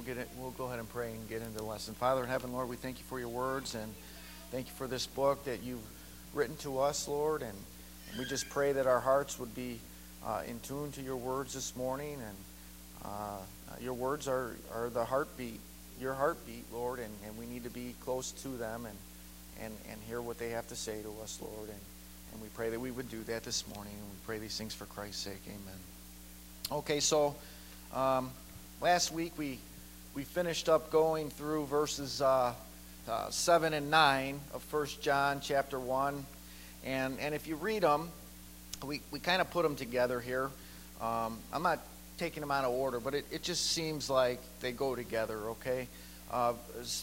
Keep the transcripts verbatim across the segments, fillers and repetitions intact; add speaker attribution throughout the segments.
Speaker 1: we'll get it. We'll go ahead and pray and get into the lesson. Father in heaven, Lord, we thank you for your words and thank you for this book that you've written to us, Lord. And we just pray that our hearts would be uh, in tune to your words this morning. And uh, your words are, are the heartbeat, your heartbeat, Lord. And, and we need to be close to them and, and, and hear what they have to say to us, Lord. And, and we pray that we would do that this morning. And we pray these things for Christ's sake. Amen. Okay, so um, last week we we finished up going through verses uh, uh, seven and nine of First John chapter one, and and if you read them, we we kind of put them together here. Um, I'm not taking them out of order, but it, it just seems like they go together. Okay, uh,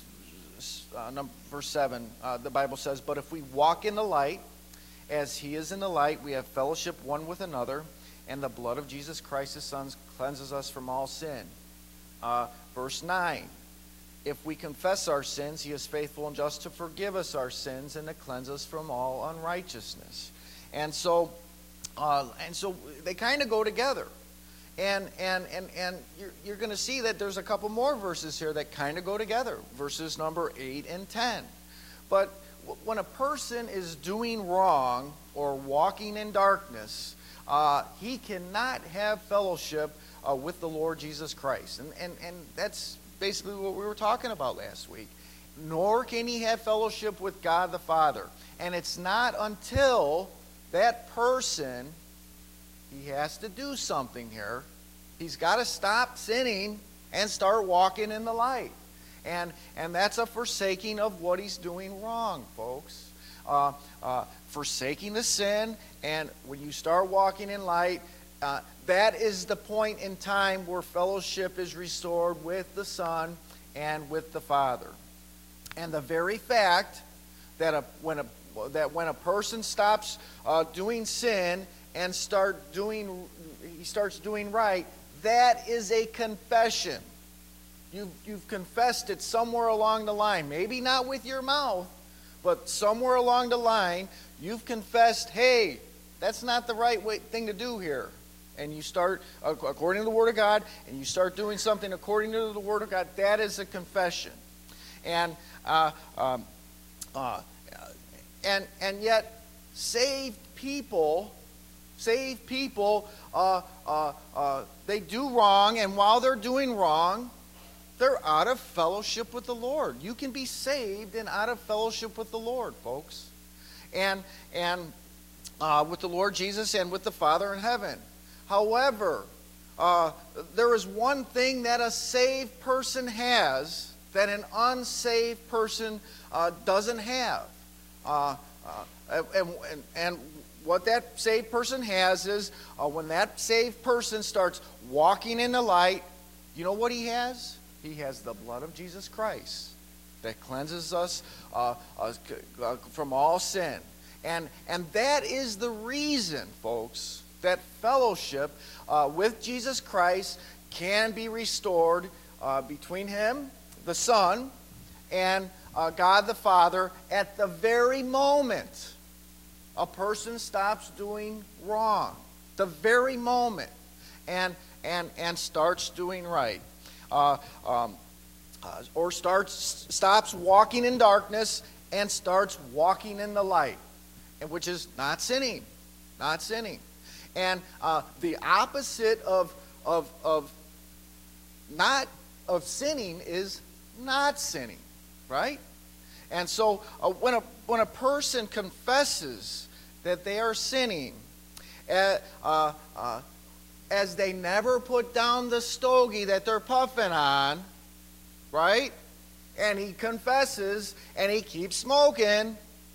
Speaker 1: uh, number, verse seven, uh, the Bible says, "But if we walk in the light, as He is in the light, we have fellowship one with another. And the blood of Jesus Christ, His Son, cleanses us from all sin." Uh, verse nine, "If we confess our sins, He is faithful and just to forgive us our sins and to cleanse us from all unrighteousness." And so, uh, and so they kind of go together. And and and and you're, you're going to see that there's a couple more verses here that kind of go together. Verses number eight and ten. But when a person is doing wrong or walking in darkness, Uh, he cannot have fellowship uh, with the Lord Jesus Christ. And, and, and that's basically what we were talking about last week. Nor can he have fellowship with God the Father. And it's not until that person, he has to do something here. He's got to stop sinning and start walking in the light. And, and that's a forsaking of what he's doing wrong, folks. Uh, uh, forsaking the sin, and when you start walking in light, uh, that is the point in time where fellowship is restored with the Son and with the Father. And the very fact that a, when a that when a person stops uh, doing sin and start doing he starts doing right, that is a confession. You've you've confessed it somewhere along the line, maybe not with your mouth, but somewhere along the line, you've confessed, hey, that's not the right way, thing to do here. And you start, according to the Word of God, and you start doing something according to the Word of God, that is a confession. And uh, um, uh, and and yet, saved people, saved people, uh, uh, uh, they do wrong, and while they're doing wrong, they're out of fellowship with the Lord. You can be saved and out of fellowship with the Lord, folks. And and uh, with the Lord Jesus and with the Father in heaven. However, uh, there is one thing that a saved person has that an unsaved person uh, doesn't have. Uh, uh, and, and, and what that saved person has is uh, when that saved person starts walking in the light, you know what he has? He has the blood of Jesus Christ that cleanses us uh, uh, from all sin. And, and that is the reason, folks, that fellowship uh, with Jesus Christ can be restored uh, between Him, the Son, and uh, God the Father at the very moment a person stops doing wrong. The very moment. And, and, and starts doing right. Uh, um, uh, or starts stops walking in darkness and starts walking in the light, and which is not sinning, not sinning. And uh, the opposite of of of not of sinning is not sinning, right? And so uh, when a when a person confesses that they are sinning, uh, uh, uh, as they never put down the stogie that they're puffing on, right? And he confesses and he keeps smoking.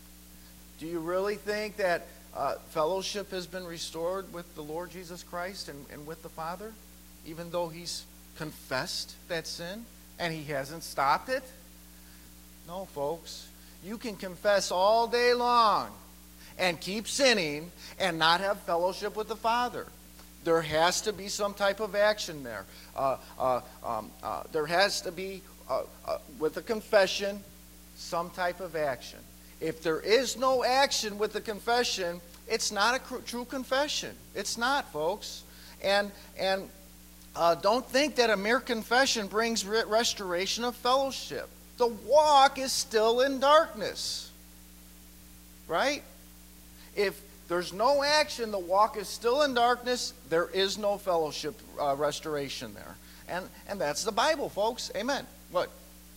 Speaker 1: Do you really think that uh, fellowship has been restored with the Lord Jesus Christ and, and with the Father? Even though he's confessed that sin and he hasn't stopped it? No, folks. You can confess all day long and keep sinning and not have fellowship with the Father. There has to be some type of action there. Uh, uh, um, uh, there has to be, uh, uh, with a confession, some type of action. If there is no action with the confession, it's not a cr- true confession. It's not, folks. And and uh, don't think that a mere confession brings re- restoration of fellowship. The walk is still in darkness. Right? If there's no action, the walk is still in darkness, there is no fellowship uh, restoration there. And, and that's the Bible, folks. Amen. What?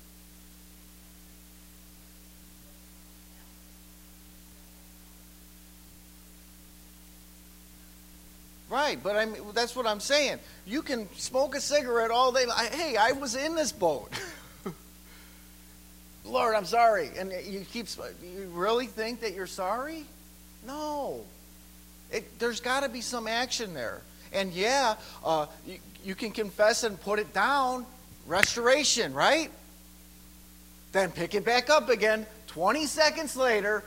Speaker 1: Right, but I mean, that's what I'm saying. You can smoke a cigarette all day. I, hey, I was in this boat. Lord, I'm sorry. And you keep, you really think that you're sorry? No. It, there's got to be some action there. And yeah, uh, you, you can confess and put it down. Restoration, right? Then pick it back up again. twenty seconds later,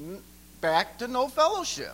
Speaker 1: back to no fellowship.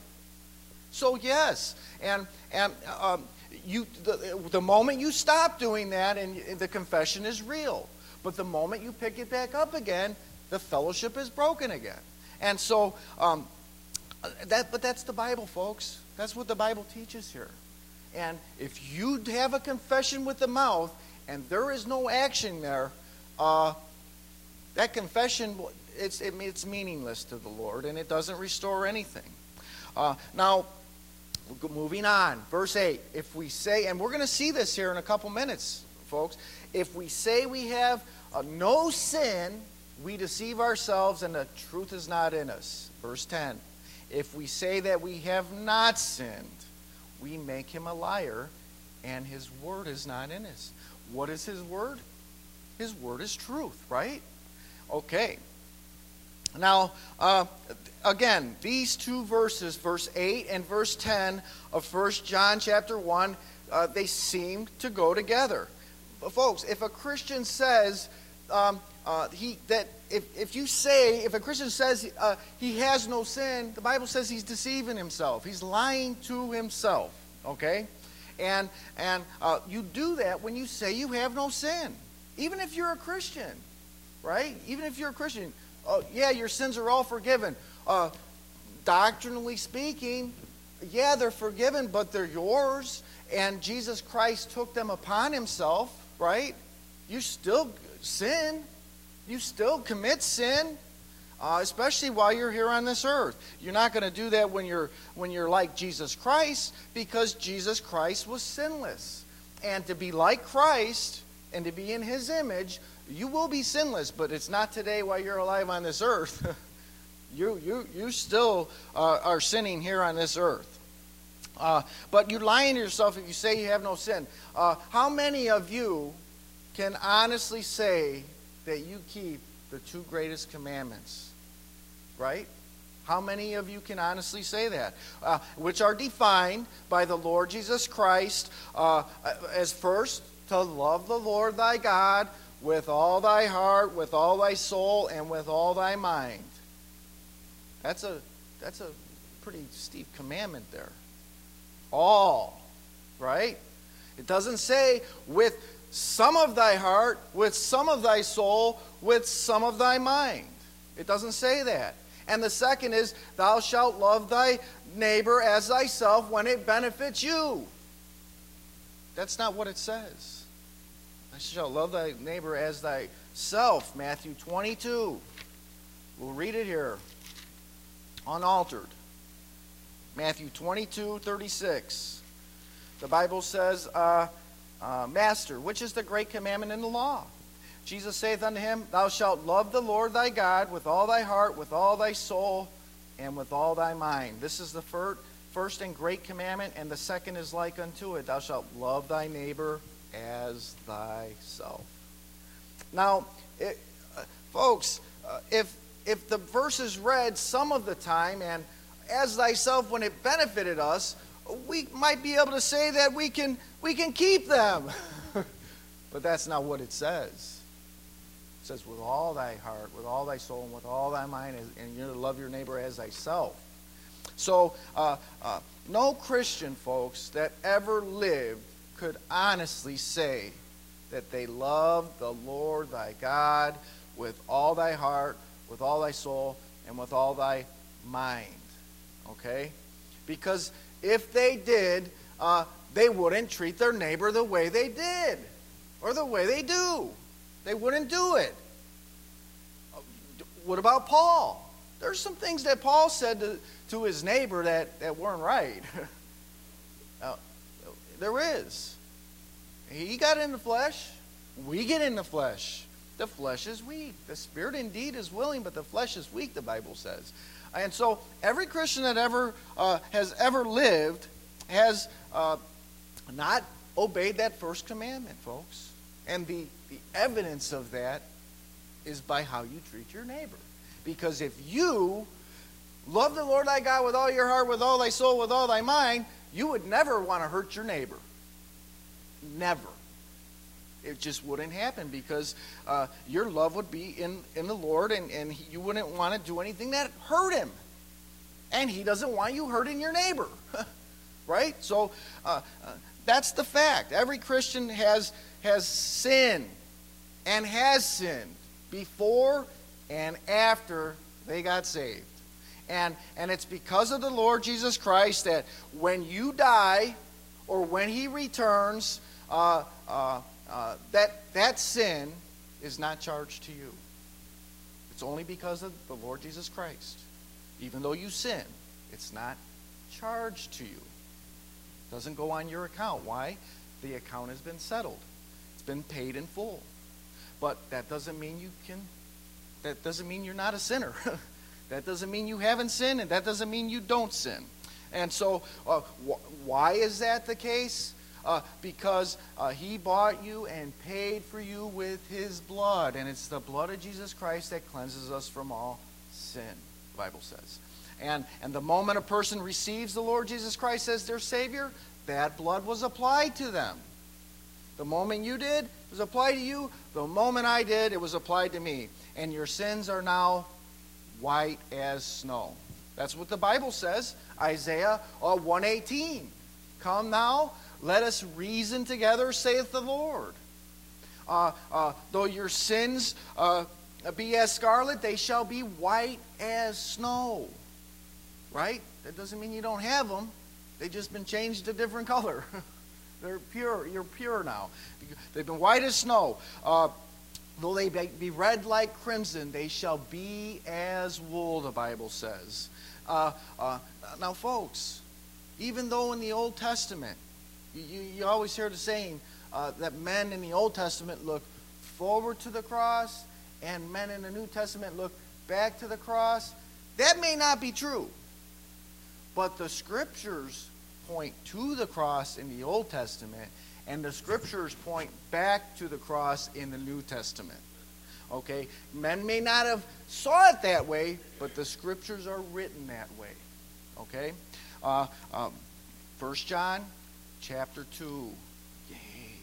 Speaker 1: So yes, and and um, you the, the moment you stop doing that, and the confession is real. But the moment you pick it back up again, the fellowship is broken again. And so um, that, but that's the Bible, folks. That's what the Bible teaches here. And if you have a confession with the mouth and there is no action there, uh, that confession it's it, it's meaningless to the Lord, and it doesn't restore anything. Uh, now. Moving on, verse eight. If we say, and we're going to see this here in a couple minutes, folks. If we say we have uh, no sin, we deceive ourselves and the truth is not in us. Verse ten. If we say that we have not sinned, we make him a liar and his word is not in us. What is his word? His word is truth, right? Okay. Now, uh, again, these two verses, verse eight and verse ten of First John chapter one, uh, they seem to go together. But folks, if a Christian says um, uh, he that if, if you say, if a Christian says uh, he has no sin, the Bible says he's deceiving himself. He's lying to himself, okay? And, and uh, you do that when you say you have no sin. Even if you're a Christian, right? Even if you're a Christian. Uh, yeah, your sins are all forgiven. Uh, doctrinally speaking, yeah, they're forgiven, but they're yours. And Jesus Christ took them upon himself, right? You still sin. You still commit sin, uh, especially while you're here on this earth. You're not going to do that when you're when you're like Jesus Christ, because Jesus Christ was sinless. And to be like Christ and to be in his image, you will be sinless, but it's not today while you're alive on this earth. you you you still uh, are sinning here on this earth. Uh, but you're lying to yourself if you say you have no sin. Uh, how many of you can honestly say that you keep the two greatest commandments? Right? How many of you can honestly say that? Uh, which are defined by the Lord Jesus Christ uh, as first, to love the Lord thy God with all thy heart, with all thy soul, and with all thy mind. That's a that's a pretty steep commandment there. All, right? It doesn't say with some of thy heart, with some of thy soul, with some of thy mind. It doesn't say that. And the second is, thou shalt love thy neighbor as thyself when it benefits you. That's not what it says. Thou shalt love thy neighbor as thyself, Matthew twenty-two. We'll read it here, unaltered. Matthew twenty-two, thirty-six. The Bible says, uh, uh, Master, which is the great commandment in the law? Jesus saith unto him, Thou shalt love the Lord thy God with all thy heart, with all thy soul, and with all thy mind. This is the first, first and great commandment, and the second is like unto it. Thou shalt love thy neighbor as thyself. Now, it, uh, folks, uh, if if the verse is read some of the time, and as thyself when it benefited us, we might be able to say that we can we can keep them. But that's not what it says. It says with all thy heart, with all thy soul, and with all thy mind, and you're to love your neighbor as thyself. So, uh, uh, no Christian, folks, that ever lived could honestly say that they love the Lord thy God with all thy heart, with all thy soul, and with all thy mind. Okay? Because if they did, uh, they wouldn't treat their neighbor the way they did or the way they do. They wouldn't do it. What about Paul? There's some things that Paul said to, to his neighbor that, that weren't right. uh, there is. He got in the flesh. We get in the flesh. The flesh is weak. The spirit indeed is willing, but the flesh is weak, the Bible says. And so every Christian that ever uh, has ever lived has uh, not obeyed that first commandment, folks. And the, the evidence of that is by how you treat your neighbor. Because if you love the Lord thy God with all your heart, with all thy soul, with all thy mind, you would never want to hurt your neighbor. Never. It just wouldn't happen because uh, your love would be in, in the Lord, and, and you wouldn't want to do anything that hurt him. And he doesn't want you hurting your neighbor. Right? So uh, uh, that's the fact. Every Christian has, has sinned and has sinned before and after they got saved. And, and it's because of the Lord Jesus Christ that when you die or when he returns, uh, uh, uh, that, that sin is not charged to you. It's only because of the Lord Jesus Christ. Even though you sin, it's not charged to you. It doesn't go on your account. Why? The account has been settled. It's been paid in full. But that doesn't mean you can, that doesn't mean you're not a sinner. That doesn't mean you haven't sinned, and that doesn't mean you don't sin. And so, uh, wh- why is that the case? Uh, because uh, he bought you and paid for you with his blood. And it's the blood of Jesus Christ that cleanses us from all sin, the Bible says. And, and the moment a person receives the Lord Jesus Christ as their Savior, that blood was applied to them. The moment you did, it was applied to you. The moment I did, it was applied to me. And your sins are now white as snow. That's what the Bible says. Isaiah uh, one eighteen. Come now, let us reason together, saith the Lord. Uh, uh, though your sins uh, be as scarlet, they shall be white as snow. Right? That doesn't mean you don't have them. They've just been changed to a different color. They're pure. You're pure now. They've been white as snow. Uh, though they be red like crimson, they shall be as wool, the Bible says. Uh, uh, now, folks, even though in the Old Testament, you, you, you always hear the saying uh, that men in the Old Testament look forward to the cross and men in the New Testament look back to the cross. That may not be true. But the Scriptures point to the cross in the Old Testament, and the Scriptures point back to the cross in the New Testament. Okay? Men may not have saw it that way, but the Scriptures are written that way. Okay? Uh, um, First John chapter two. Yay.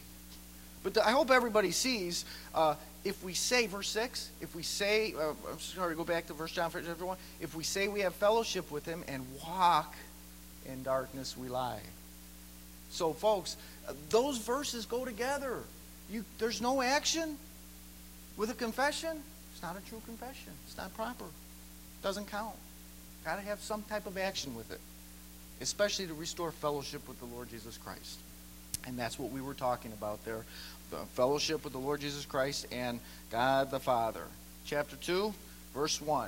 Speaker 1: But the, I hope everybody sees, uh, if we say, verse six, if we say, uh, I'm sorry to go back to First John chapter one, if we say we have fellowship with him and walk in darkness, we lie. So, folks, those verses go together. You, there's no action with a confession. It's not a true confession. It's not proper. It doesn't count. Got to have some type of action with it, especially to restore fellowship with the Lord Jesus Christ. And that's what we were talking about there, the fellowship with the Lord Jesus Christ and God the Father. Chapter two, verse one.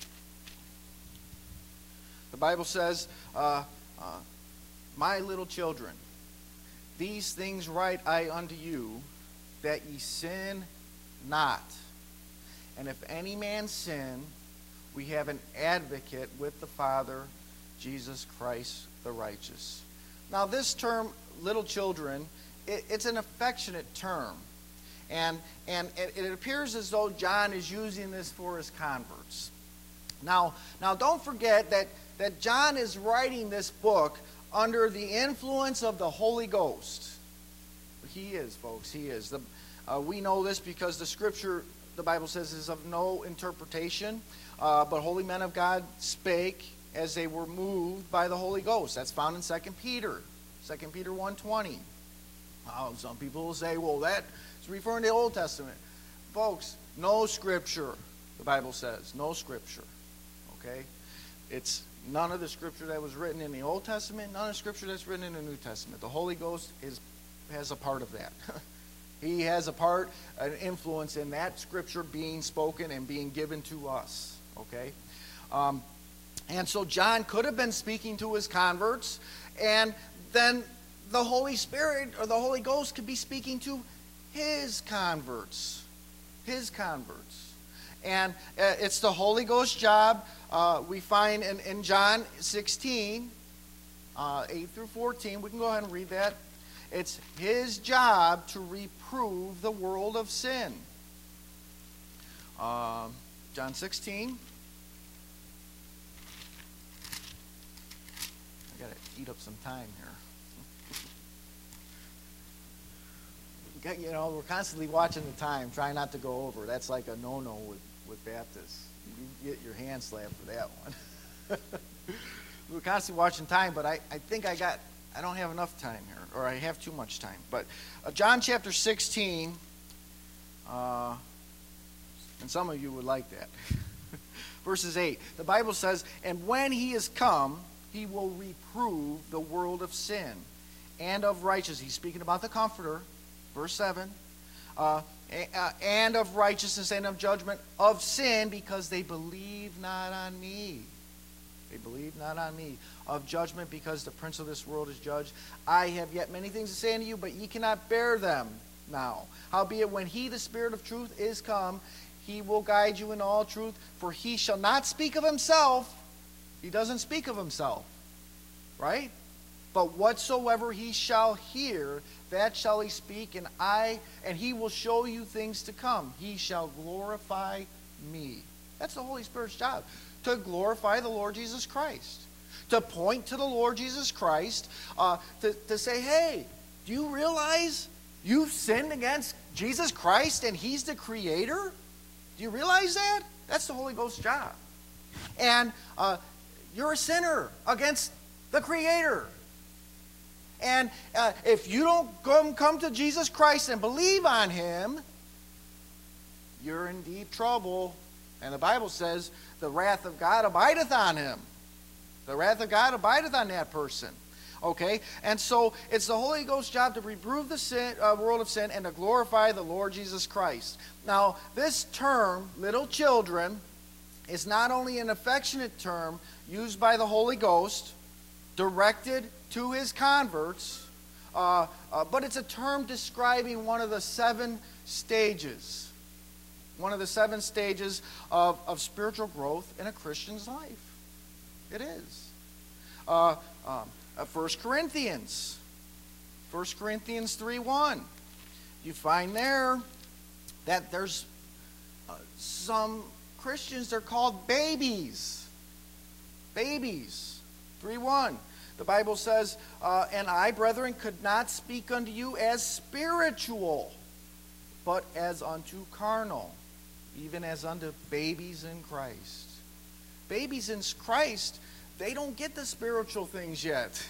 Speaker 1: The Bible says, uh, uh, my little children, these things write I unto you, that ye sin not. And if any man sin, we have an advocate with the Father, Jesus Christ the righteous. Now this term, little children, it, it's an affectionate term. And, and it, it appears as though John is using this for his converts. Now, now don't forget that, that John is writing this book under the influence of the Holy Ghost. He is, folks, he is. The, uh, we know this because the Scripture, the Bible says, is of no interpretation. Uh, but holy men of God spake as they were moved by the Holy Ghost. That's found in Second Peter. Second Peter one twenty. Oh, some people will say, well, that's referring to the Old Testament. Folks, no Scripture, the Bible says. No Scripture. Okay? It's none of the scripture that was written in the Old Testament, none of the scripture that's written in the New Testament. The Holy Ghost is has a part of that. He has a part, an influence in that scripture being spoken and being given to us. Okay? Um, and so John could have been speaking to his converts, and then the Holy Spirit or the Holy Ghost could be speaking to his converts. His converts. And uh, it's the Holy Ghost job. Uh, we find in, in John sixteen, uh, eight through fourteen, we can go ahead and read that. It's his job to reprove the world of sin. Uh, John sixteen. I got to eat up some time here. You know, we're constantly watching the time, trying not to go over. That's like a no-no with, with Baptists. You get your hand slapped for that one. We're constantly watching time, but I, I think I got, I don't have enough time here, or I have too much time. But uh, John chapter sixteen, uh, and some of you would like that. Verses eight, the Bible says, and when he is come, he will reprove the world of sin and of righteousness. He's speaking about the Comforter. Verse seven, uh, and of righteousness and of judgment of sin, because they believe not on me. They believe not on me. Of judgment, because the prince of this world is judged. I have yet many things to say unto you, but ye cannot bear them now. Howbeit, when he, the Spirit of truth, is come, he will guide you in all truth, for he shall not speak of himself. He doesn't speak of himself, right? But whatsoever he shall hear, that shall he speak, and I and he will show you things to come. He shall glorify me. That's the Holy Spirit's job, to glorify the Lord Jesus Christ, to point to the Lord Jesus Christ, uh, to, to say, hey, do you realize you've sinned against Jesus Christ and he's the Creator? Do you realize that? That's the Holy Ghost's job. And uh, you're a sinner against the Creator. And uh, if you don't come, come to Jesus Christ and believe on him, you're in deep trouble. And the Bible says the wrath of God abideth on him. The wrath of God abideth on that person. Okay? And so it's the Holy Ghost's job to reprove the sin, uh, world of sin and to glorify the Lord Jesus Christ. Now, this term, little children, is not only an affectionate term used by the Holy Ghost, directed to his converts, uh, uh, but it's a term describing one of the seven stages, one of the seven stages of, of spiritual growth in a Christian's life. It is. Uh, um, uh, First Corinthians, First Corinthians three one. You find there that there's uh, some Christians, they're called babies. Babies. three one. The Bible says, uh, and I, brethren, could not speak unto you as spiritual, but as unto carnal, even as unto babies in Christ. Babies in Christ, they don't get the spiritual things yet.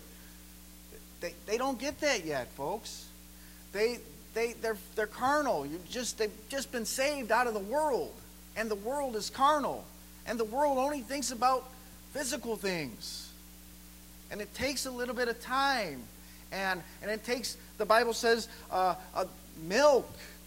Speaker 1: they, they don't get that yet, folks. They, they, they're, they're carnal. You just, they've just been saved out of the world, and the world is carnal, and the world only thinks about physical things. And it takes a little bit of time. And, and it takes, the Bible says, uh, uh, milk.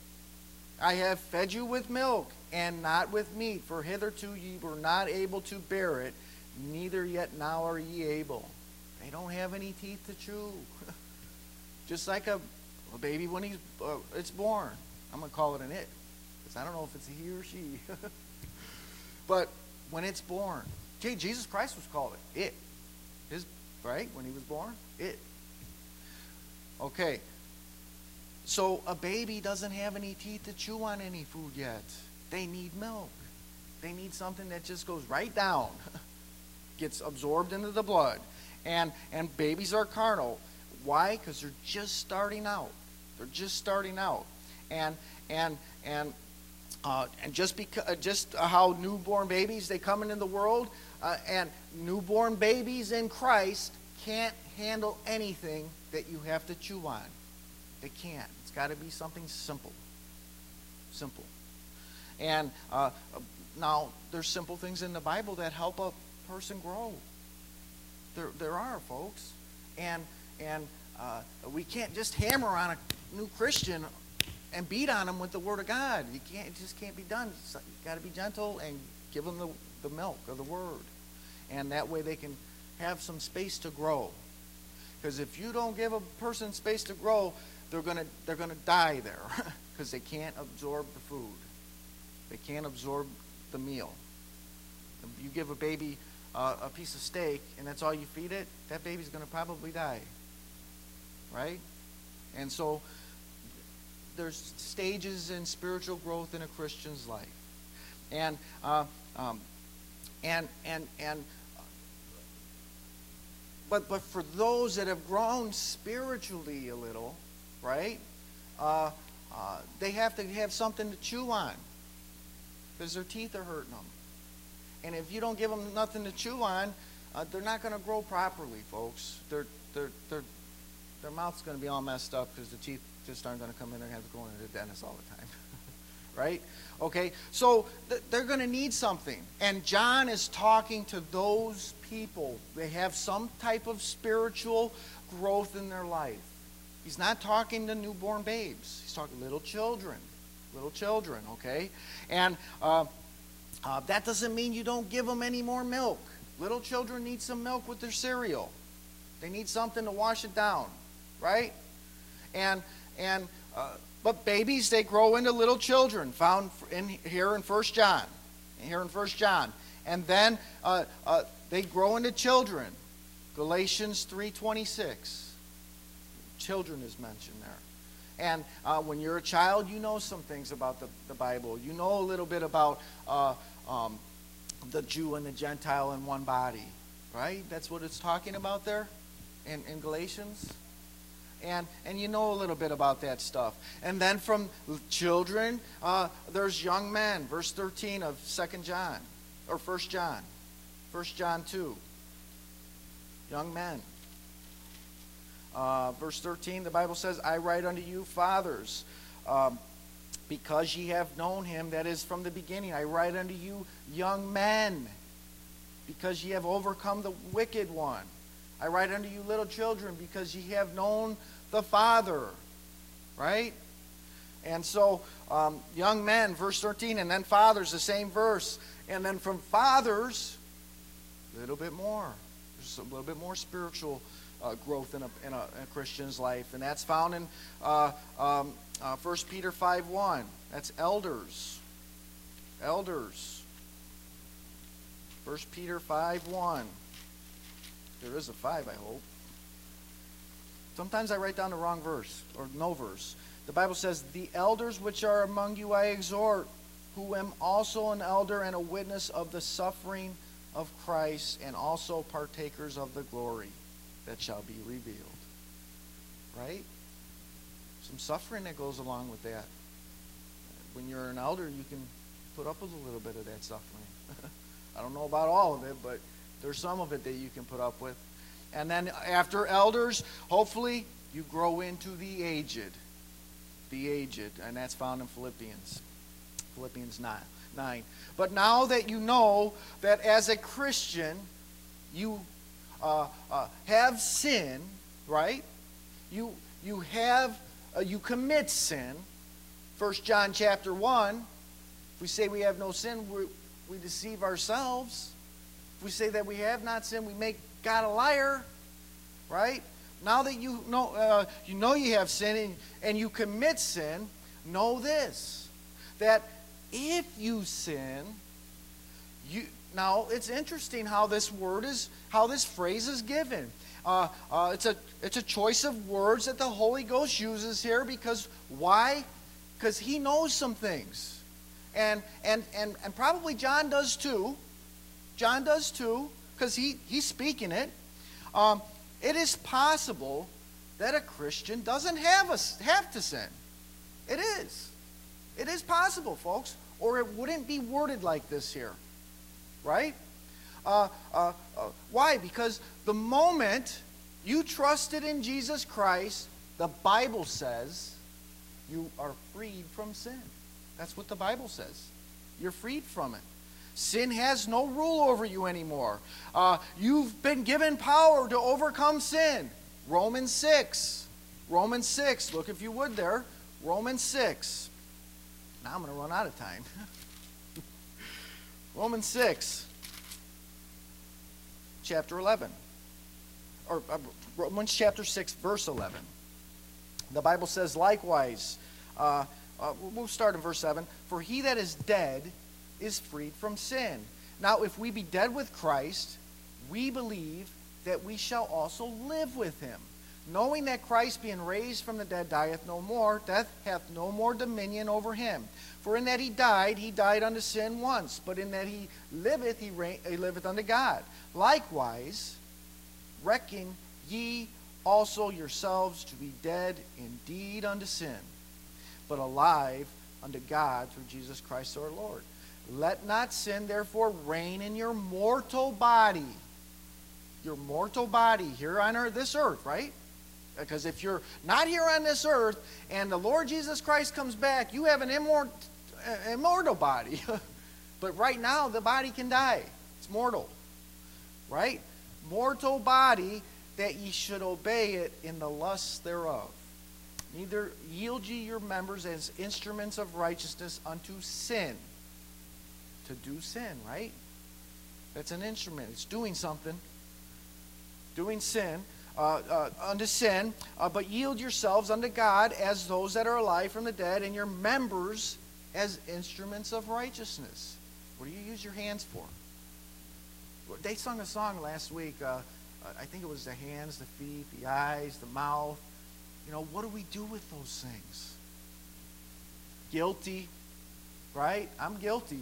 Speaker 1: I have fed you with milk, and not with meat. For hitherto ye were not able to bear it, neither yet now are ye able. They don't have any teeth to chew. Just like a, a baby when he's uh, it's born. I'm going to call it an it, because I don't know if it's a he or she. But when it's born, gee, Jesus Christ was called it, it. His Right? When he was born? It. Okay. So a baby doesn't have any teeth to chew on any food yet. They need milk. They need something that just goes right down. Gets absorbed into the blood. And and babies are carnal. Why? Because they're just starting out. They're just starting out. And and and uh, and just because just how newborn babies, they come into the world. Uh, and newborn babies in Christ can't handle anything that you have to chew on. They can't. It's got to be something simple. Simple. And uh, now, there's simple things in the Bible that help a person grow. There, there are, folks. And, and uh, we can't just hammer on a new Christian and beat on them with the Word of God. You can't, it just can't be done. You've got to be gentle and give them the, the milk of the Word. And that way they can have some space to grow. Because if you don't give a person space to grow, they're gonna they're gonna die there because they can't absorb the food. They can't absorb the meal. You give a baby uh, a piece of steak and that's all you feed it, that baby's gonna probably die. Right? And so there's stages in spiritual growth in a Christian's life, and uh, um, and and and. But but for those that have grown spiritually a little, right? Uh, uh, they have to have something to chew on because their teeth are hurting them, and if you don't give them nothing to chew on, uh, they're not going to grow properly, folks. Their their their their mouth's going to be all messed up because the teeth just aren't going to come in. They're going to have to go into the dentist all the time. Right? Okay, so th- they're going to need something. And John is talking to those people. They have some type of spiritual growth in their life. He's not talking to newborn babes. He's talking to little children. Little children, okay? And uh, uh, that doesn't mean you don't give them any more milk. Little children need some milk with their cereal. They need something to wash it down, right? And, and, uh, But babies, they grow into little children, found in here in First John. Here in First John. And then uh, uh, they grow into children. Galatians three twenty-six. Children is mentioned there. And uh, when you're a child, you know some things about the, the Bible. You know a little bit about uh, um, the Jew and the Gentile in one body. Right? That's what it's talking about there in, in Galatians. And, and you know a little bit about that stuff. And then from children, uh, there's young men. Verse thirteen of Second John, or First John. First John two. Young men. Uh, verse thirteen, the Bible says, I write unto you, fathers, um, because ye have known him that is from the beginning. I write unto you, young men, because ye have overcome the wicked one. I write unto you, little children, because ye have known the Father. Right? And so, um, young men, verse thirteen, and then fathers, the same verse. And then from fathers, a little bit more. There's a little bit more spiritual uh, growth in a, in, a, in a Christian's life. And that's found in uh, um, uh, First Peter five one. That's elders. Elders. First Peter five one. There is a five, I hope. Sometimes I write down the wrong verse, or no verse. The Bible says, the elders which are among you I exhort, who am also an elder and a witness of the suffering of Christ, and also partakers of the glory that shall be revealed. Right? Some suffering that goes along with that. When you're an elder, you can put up with a little bit of that suffering. I don't know about all of it, but there's some of it that you can put up with. And then after elders, hopefully you grow into the aged. The aged. And that's found in Philippians. Philippians nine. But now that you know that as a Christian, you uh, uh, have sin, right? You you have uh, you commit sin. First John chapter one. If we say we have no sin, we we deceive ourselves. If we say that we have not sinned, we make God a liar, right? Now that you know uh, you know you have sin and, and you commit sin, know this, that if you sin, you now it's interesting how this word is, how this phrase is given. Uh, uh, it's a it's a choice of words that the Holy Ghost uses here because why? Because He knows some things, and and and and probably John does too. John does too, because he he's speaking it. Um, it is possible that a Christian doesn't have a, have to sin. It is. It is possible, folks, or it wouldn't be worded like this here, right? Uh, uh, uh, why? Because the moment you trusted in Jesus Christ, the Bible says you are freed from sin. That's what the Bible says. You're freed from it. Sin has no rule over you anymore. Uh, you've been given power to overcome sin. Romans six. Romans six. Look if you would there. Romans six. Now I'm going to run out of time. Romans six. Chapter eleven. Or uh, Romans chapter six, verse eleven. The Bible says, likewise, uh, uh, we'll start in verse seven. For he that is dead is freed from sin. Now, if we be dead with Christ, we believe that we shall also live with him. Knowing that Christ being raised from the dead dieth no more, death hath no more dominion over him. For in that he died, he died unto sin once. But in that he liveth, he, reign, he liveth unto God. Likewise, reckon ye also yourselves to be dead indeed unto sin, but alive unto God through Jesus Christ our Lord. Let not sin therefore reign in your mortal body. Your mortal body here on earth, this earth, right? Because if you're not here on this earth and the Lord Jesus Christ comes back, you have an immortal, immortal body. But right now, the body can die. It's mortal. Right? Mortal body, that ye should obey it in the lusts thereof. Neither yield ye your members as instruments of righteousness unto sin. To do sin, right? That's an instrument. It's doing something. Doing sin. Uh, uh, unto sin. Uh, but yield yourselves unto God as those that are alive from the dead, and your members as instruments of righteousness. What do you use your hands for? They sung a song last week. Uh, I think it was the hands, the feet, the eyes, the mouth. You know, what do we do with those things? Guilty, right? I'm guilty.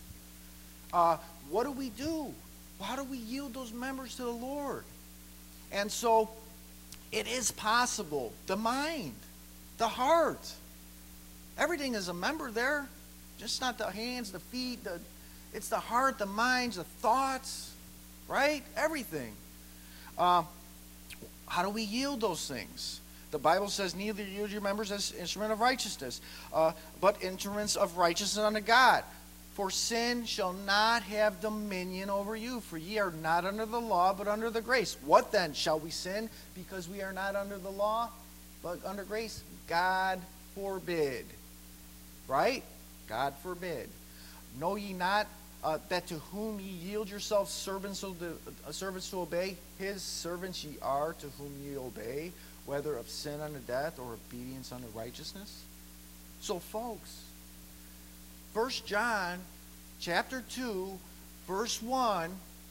Speaker 1: Uh, what do we do? How do we yield those members to the Lord? And so, it is possible. The mind, the heart, everything is a member there. Just not the hands, the feet, the, it's the heart, the minds, the thoughts, right? Everything. Uh, how do we yield those things? The Bible says, neither yield your members as instrument of righteousness, uh, but instruments of righteousness unto God. For sin shall not have dominion over you, for ye are not under the law, but under the grace. What then? Shall we sin because we are not under the law, but under grace? God forbid. Right? God forbid. Know ye not uh, that to whom ye yield yourselves servants to, uh, servants to obey, his servants ye are to whom ye obey, whether of sin unto death or obedience unto righteousness? So, folks, First John chapter two, verse one,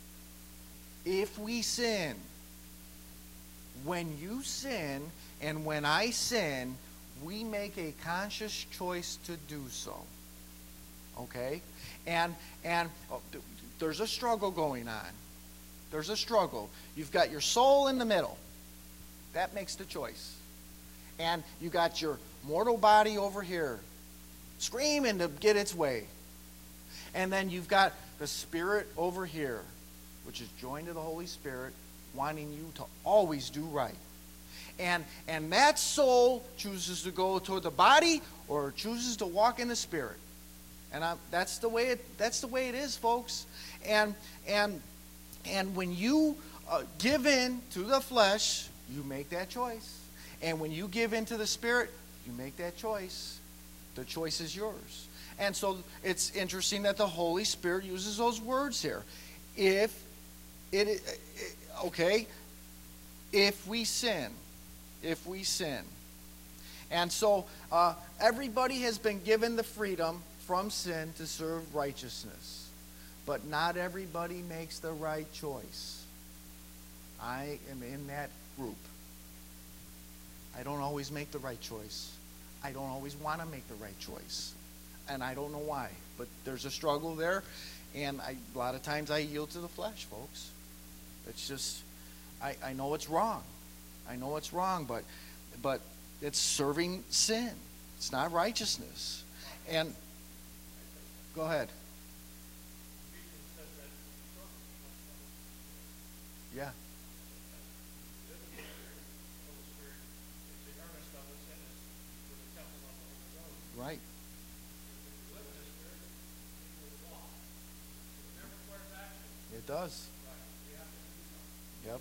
Speaker 1: if we sin, when you sin and when I sin, we make a conscious choice to do so. Okay? And, and oh, there's a struggle going on. There's a struggle. You've got your soul in the middle. That makes the choice. And you got your mortal body over here, screaming to get its way. And then you've got the Spirit over here, which is joined to the Holy Spirit, wanting you to always do right. And, and that soul chooses to go toward the body or chooses to walk in the Spirit. And I, that's the way it, that's the way it is, folks. And, and, and when you uh, give in to the flesh, you make that choice. And when you give in to the Spirit, you make that choice. The choice is yours. And so it's interesting that the Holy Spirit uses those words here. If it, okay, if we sin, if we sin. And so uh, everybody has been given the freedom from sin to serve righteousness. But not everybody makes the right choice. I am in that group. I don't always make the right choice. I don't always want to make the right choice. And I don't know why. But there's a struggle there. And I, a lot of times I yield to the flesh, folks. It's just, I, I know it's wrong. I know it's wrong, but, but it's serving sin. It's not righteousness. And, go ahead. Yeah. Right. It does. Yep.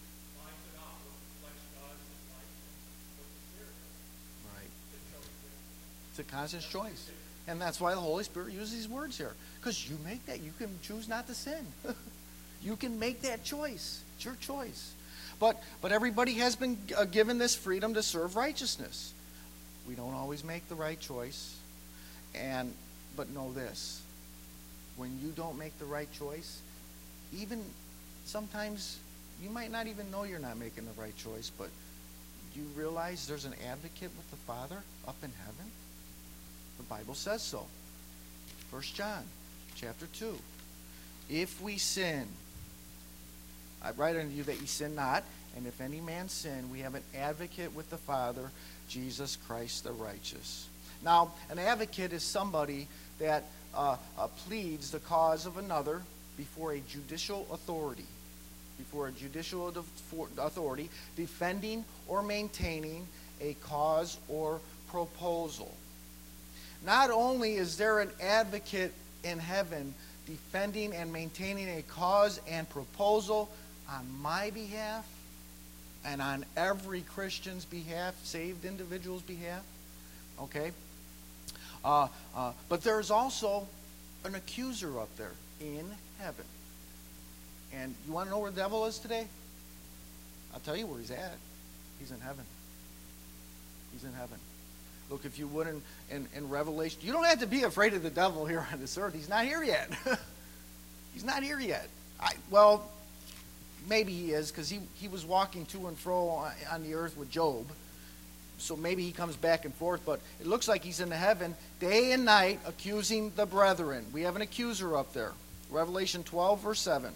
Speaker 1: Right. It's a conscious choice. And that's why the Holy Spirit uses these words here. Because you make that. You can choose not to sin. You can make that choice. It's your choice. But but everybody has been uh, given this freedom to serve righteousness. We don't always make the right choice. And but know this. When you don't make the right choice, even sometimes you might not even know you're not making the right choice, but you realize there's an advocate with the Father up in heaven? The Bible says so. First John chapter two. If we sin, I write unto you that ye sin not, and if any man sin, we have an advocate with the Father, Jesus Christ the righteous. Now, an advocate is somebody that uh, uh, pleads the cause of another before a judicial authority. Before a judicial authority, defending or maintaining a cause or proposal. Not only is there an advocate in heaven defending and maintaining a cause and proposal on my behalf and on every Christian's behalf, saved individual's behalf, okay? Uh, uh, but there's also an accuser up there in heaven. And you want to know where the devil is today? I'll tell you where he's at. He's in heaven. He's in heaven. Look, if you would, in, in, in Revelation, you don't have to be afraid of the devil here on this earth. He's not here yet. He's not here yet. I, well, maybe he is, because he, he was walking to and fro on, on the earth with Job. So maybe he comes back and forth, but it looks like he's in the heaven day and night accusing the brethren. We have an accuser up there. Revelation twelve, verse seven.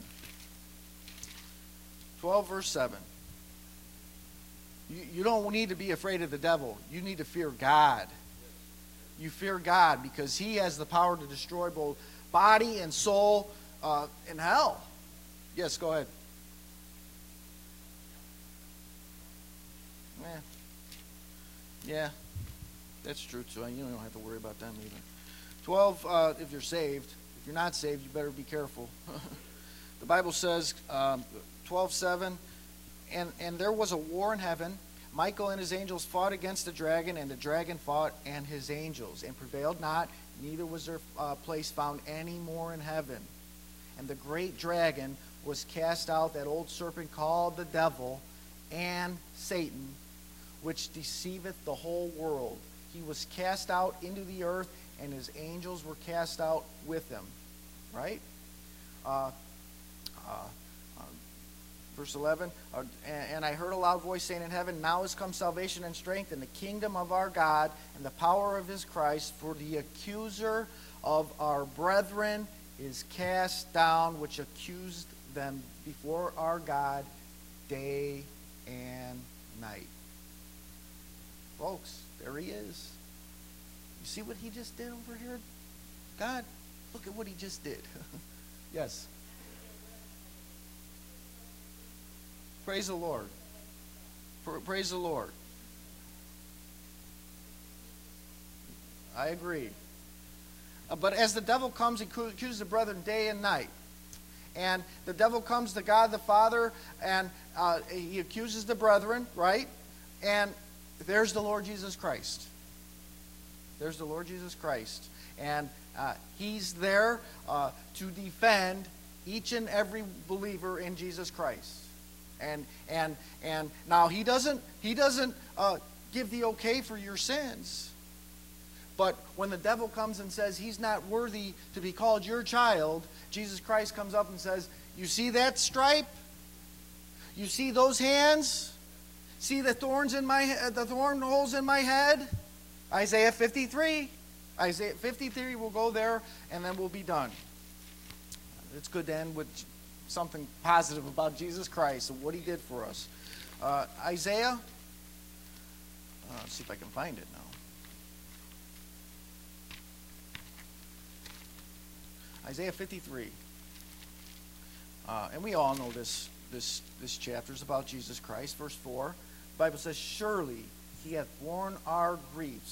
Speaker 1: twelve, verse seven. You, you don't need to be afraid of the devil. You need to fear God. You fear God because he has the power to destroy both body and soul uh, in hell. Yes, go ahead. Yeah. Yeah, that's true too. You don't have to worry about them either. twelve, uh, if you're saved. If you're not saved, you better be careful. The Bible says, um, twelve seven, and, and there was a war in heaven. Michael and his angels fought against the dragon, and the dragon fought and his angels, and prevailed not, neither was their uh, place found any more in heaven. And the great dragon was cast out, that old serpent called the devil and Satan, which deceiveth the whole world. He was cast out into the earth, and his angels were cast out with him. Right? Uh, uh, uh, verse eleven, uh, and, and I heard a loud voice saying in heaven, now is come salvation and strength and the kingdom of our God and the power of his Christ, for the accuser of our brethren is cast down, which accused them before our God day and night. Folks, there he is. You see what he just did over here? God, look at what he just did. Yes. Praise the Lord. Praise the Lord. I agree. Uh, but as the devil comes and accuses the brethren day and night, and the devil comes to God the Father, and uh, he accuses the brethren, right? And there's the Lord Jesus Christ. There's the Lord Jesus Christ. And uh, he's there uh, to defend each and every believer in Jesus Christ. And and and now he doesn't he doesn't uh, give the okay for your sins. But when the devil comes and says he's not worthy to be called your child, Jesus Christ comes up and says, you see that stripe? You see those hands? See the thorns in my the thorn holes in my head? Isaiah fifty-three. Isaiah fifty-three, we'll go there and then we'll be done. It's good to end with something positive about Jesus Christ and what he did for us. Uh, Isaiah, uh, let's see if I can find it now. Isaiah fifty-three. Uh, and we all know this, this, this chapter is about Jesus Christ. Verse four, the Bible says, surely he hath borne our griefs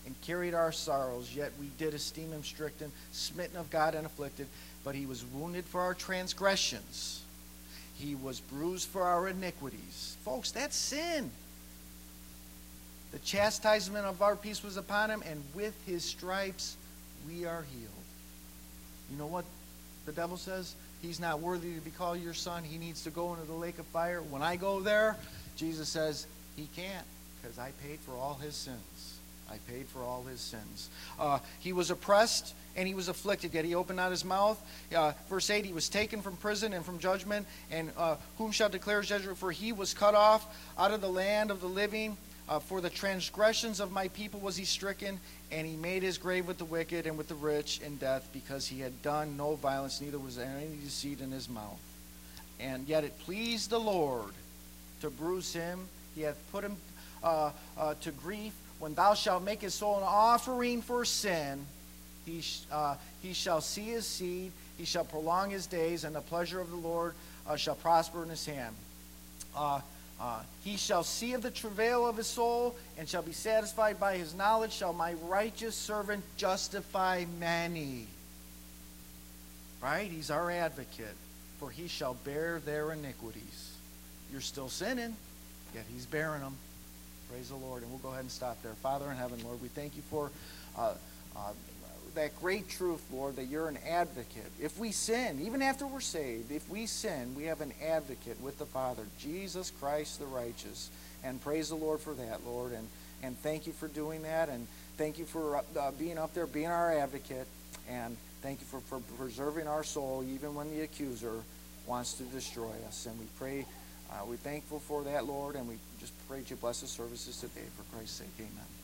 Speaker 1: and carried our sorrows, yet we did esteem him stricken, smitten of God, and afflicted. But he was wounded for our transgressions. He was bruised for our iniquities. Folks, that's sin. The chastisement of our peace was upon him, and with his stripes we are healed. You know what the devil says? He's not worthy to be called your son. He needs to go into the lake of fire. When I go there, Jesus says, he can't, because I paid for all his sins. I paid for all his sins. Uh, he was oppressed and he was afflicted, yet he opened not his mouth. Uh, verse eight, he was taken from prison and from judgment, and uh, whom shall declare his judgment? For he was cut off out of the land of the living. Uh, for the transgressions of my people was he stricken, and he made his grave with the wicked and with the rich in death, because he had done no violence, neither was there any deceit in his mouth. And yet it pleased the Lord to bruise him. He hath put him uh, uh, to grief. When thou shalt make his soul an offering for sin, he, sh- uh, he shall see his seed, he shall prolong his days, and the pleasure of the Lord uh, shall prosper in his hand. Uh, Uh, he shall see of the travail of his soul, and shall be satisfied by his knowledge. Shall my righteous servant justify many? Right? He's our advocate. For he shall bear their iniquities. You're still sinning, yet he's bearing them. Praise the Lord. And we'll go ahead and stop there. Father in heaven, Lord, we thank you for uh, uh, that great truth, Lord, that you're an advocate. If we sin, even after we're saved, if we sin, we have an advocate with the Father, Jesus Christ the righteous. And praise the Lord for that, Lord. And, and thank you for doing that. And thank you for uh, being up there, being our advocate. And thank you for, for preserving our soul, even when the accuser wants to destroy us. And we pray, uh, we're thankful for that, Lord. And we just pray that you bless the services today. For Christ's sake, amen.